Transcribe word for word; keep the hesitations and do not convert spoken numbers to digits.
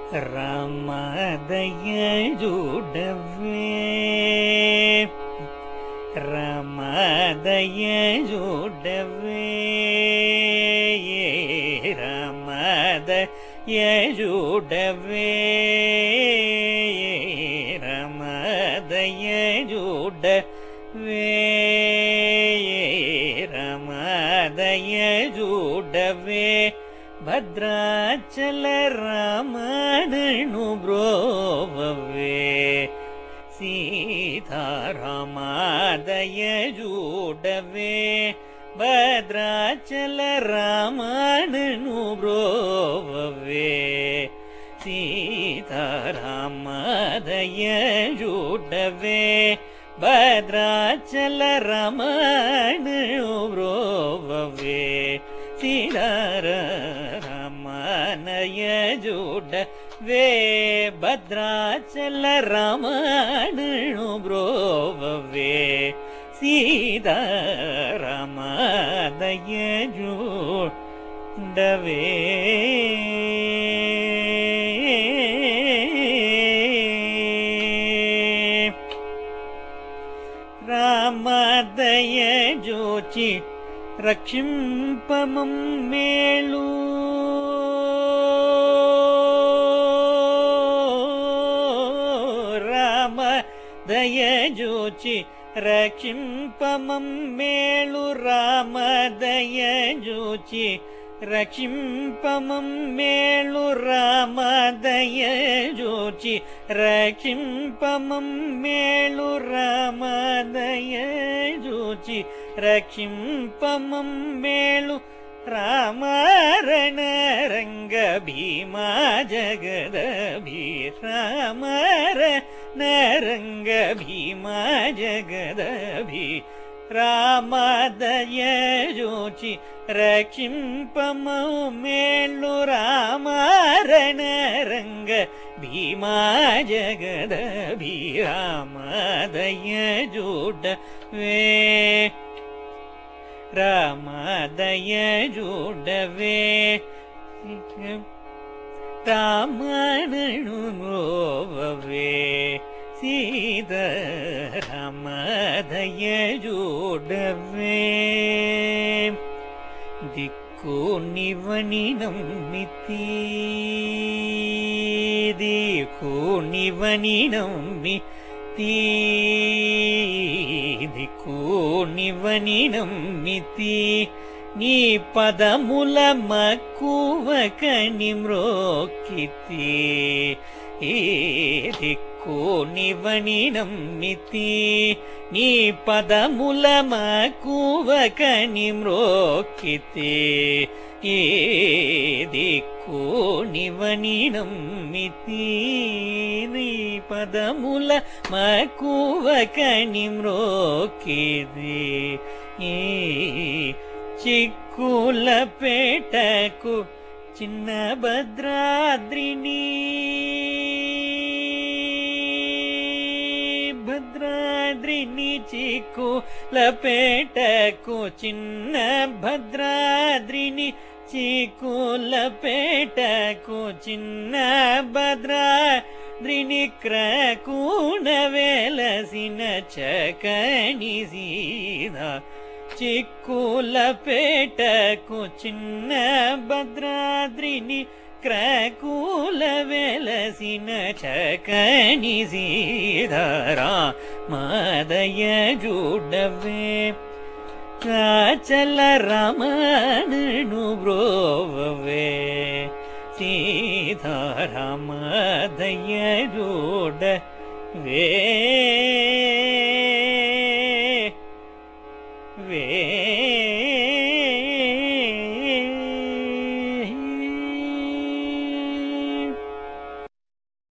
रामदयजुडवे रामदयजुडवे रामदयजुडवे रामदयजुडवे रामदयजुडवे भद्राचल रामननु ब्रोववे सीतारामदयजुडवे भद्राचल रामननु ब्रोववे सीतारामदयजुडवे भद्राचल रामननु ब्रोववे सीतारामदयजुडवे भद्राचल रामननु ब्रोववे सीतारामदयजुडवे रामदयजोचि रक्षिंपमम्मेळु रामदयजोचि रक्षिंपमम्मेळु रामदयजोचि रक्षिंपमम्मेळु रामदयजोचि रक्षिंपमम्मेळु रामदयजोचि रक्षिंपमम्मेळु रामरणरंग भीमा जगदभिराम रामरणरंग भीमा जगदभि रामदयजोचि रक्षिंपमम्मेळु रामरणरंग भीमा जगदभि रामदयजुडवे रामदयजुडवे रामननु ब्रोववे सीतारामदयजुडवे दिक्कु निवनिनम्मिति दिक्कु निवनिनम्मिति दिक्कु निवनिनम्मिति नी पदमुल मక్కువక నిమ్రోక్కితి दिक्कु निवनिनम्मिति नी पदमुल मక్కువక నిమ్రోక్కితి दिक्कु निवनिनम्मिति नी पदमुल मక్కువక నిమ్రోక్కితి चिक्कुलपेटकु चिन्न भद्राद्रिनी भद्राद्रिनी चिक्कुलपेटकु चिन्न भद्राद्रिनी चिक्कुलपेटकु चिन्न भद्राद्रिनी क्रकून वेलसिन चकनी सीधा चिक्कुलपेटकु चिन्न भद्राद्रिनी क्रकूल वेलसिन चकनी सीधा रामदयजुडवे भद्राचल रामननु ब्रोववे सीतारामदयजुडवे वे